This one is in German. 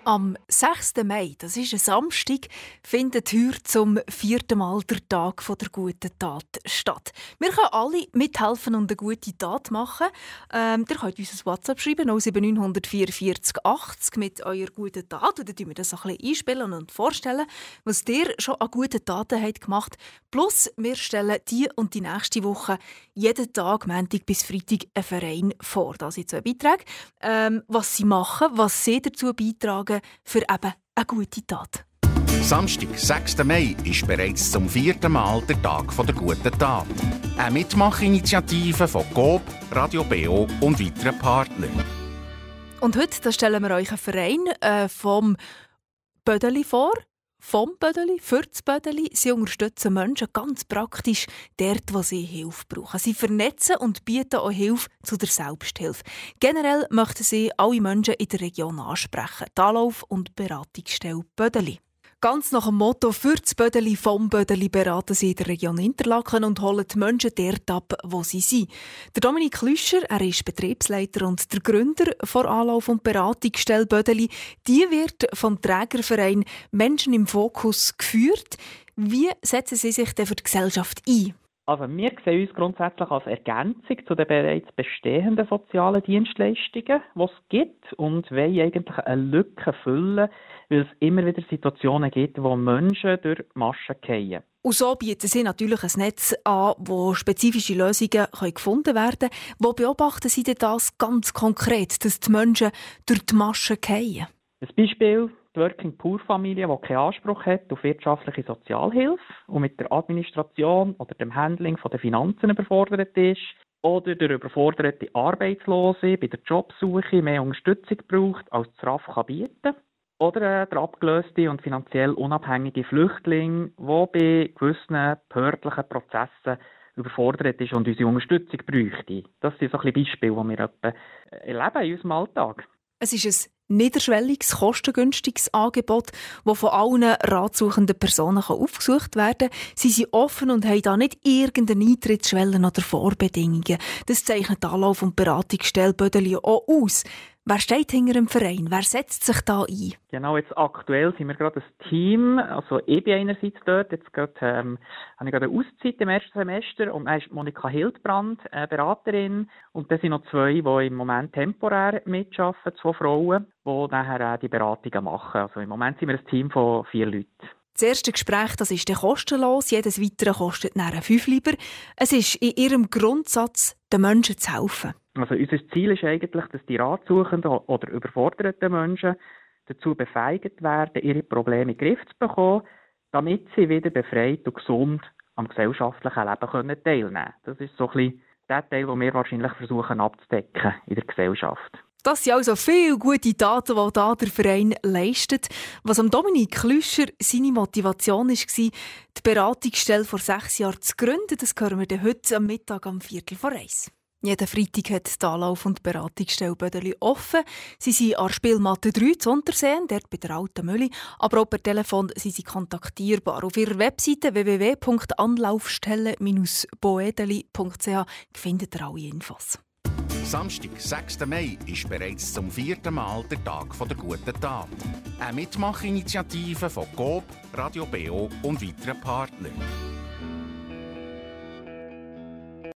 Am 6. Mai, das ist ein Samstag, findet heute zum 4. Mal der Tag der guten Tat statt. Wir können alle mithelfen und eine gute Tat machen. Ihr könnt uns ein WhatsApp schreiben, 079 44 80 mit eurer guten Tat. Und dann tun wir das ein bisschen einspielen und vorstellen, was ihr schon an guten Taten habt gemacht. Plus, wir stellen die und die nächste Woche jeden Tag, Montag bis Freitag, einen Verein vor. Das sind 2 Beiträge. Was sie machen, was sie dazu beitragen, für eben eine gute Tat. Samstag, 6. Mai, ist bereits zum 4. Mal der Tag der guten Tat. Eine Mitmachinitiative von Coop, Radio BO und weiteren Partnern. Und heute stellen wir euch einen Verein vom Bödeli vor. Vom Bödeli, für das Bödeli. Sie unterstützen Menschen ganz praktisch dort, wo sie Hilfe brauchen. Sie vernetzen und bieten auch Hilfe zu der Selbsthilfe. Generell möchten sie alle Menschen in der Region ansprechen. Die Anlauf- und Beratungsstelle Bödeli. Ganz nach dem Motto «Für das Bödeli, vom Bödeli» beraten sie in der Region Interlaken und holen die Menschen dort ab, wo sie sind. Der Dominik Lüscher, er ist Betriebsleiter und der Gründer der Anlauf- und Beratungsstelle Bödeli, die wird vom Trägerverein «Menschen im Fokus» geführt. Wie setzen Sie sich denn für die Gesellschaft ein? Also wir sehen uns grundsätzlich als Ergänzung zu den bereits bestehenden sozialen Dienstleistungen, die es gibt, und wollen eigentlich eine Lücke füllen, weil es immer wieder Situationen gibt, wo Menschen durch Maschen fallen. Und so bieten Sie natürlich ein Netz an, wo spezifische Lösungen gefunden werden können. Wo beobachten Sie denn das ganz konkret, dass die Menschen durch die Maschen fallen? Ein Beispiel: die Working-Poor-Familie, die keinen Anspruch hat auf wirtschaftliche Sozialhilfe und mit der Administration oder dem Handling der Finanzen überfordert ist, oder der überforderte Arbeitslose bei der Jobsuche mehr Unterstützung braucht, als das RAF kann bieten. Oder der abgelöste und finanziell unabhängige Flüchtling, der bei gewissen behördlichen Prozessen überfordert ist und unsere Unterstützung bräuchte. Das sind so ein bisschen Beispiele, die wir erleben in unserem Alltag. Es ist ein niederschwelliges, kostengünstiges Angebot, das von allen ratsuchenden Personen aufgesucht werden kann. Sie sind offen und haben da nicht irgendeine Eintrittsschwellen oder Vorbedingungen. Das zeichnet die Anlauf- und Beratungsstelle Bödeli auch aus. Wer steht hinter dem Verein? Wer setzt sich da ein? Genau, jetzt aktuell sind wir gerade ein Team. Also ich bin einerseits dort. Jetzt habe ich gerade eine Auszeit im ersten Semester. Und dann ist Monika Hildbrand, Beraterin. Und dann sind noch 2, die im Moment temporär mitarbeiten, 2 Frauen, die nachher die Beratungen machen. Also im Moment sind wir ein Team von 4 Leuten. Das erste Gespräch, das ist dann kostenlos. Jedes weitere kostet nachher 5 lieber. Es ist in ihrem Grundsatz, den Menschen zu helfen. Also unser Ziel ist eigentlich, dass die ratsuchenden oder überforderten Menschen dazu befähigt werden, ihre Probleme in den Griff zu bekommen, damit sie wieder befreit und gesund am gesellschaftlichen Leben teilnehmen können. Das ist so ein bisschen der Teil, den wir wahrscheinlich versuchen abzudecken in der Gesellschaft. Das sind also viele gute Taten, die hier der Verein leistet. Was am Dominik Lüscher seine Motivation war, die Beratungsstelle vor 6 Jahren zu gründen, das hören wir dann heute am Mittag um 1:45. Jeden Freitag hat die Anlauf- und Beratungsstelle Bödeli offen. Sie sind an Spielmatte 3 zu Unterseen, dort bei der Alten Mülli. Aber auch per Telefon sind sie kontaktierbar. Auf ihrer Webseite www.anlaufstelle-boedeli.ch findet ihr alle Infos. Samstag, 6. Mai, ist bereits zum 4. Mal der Tag der guten Tat. Eine Mitmachinitiative von Coop, Radio BO und weiteren Partnern.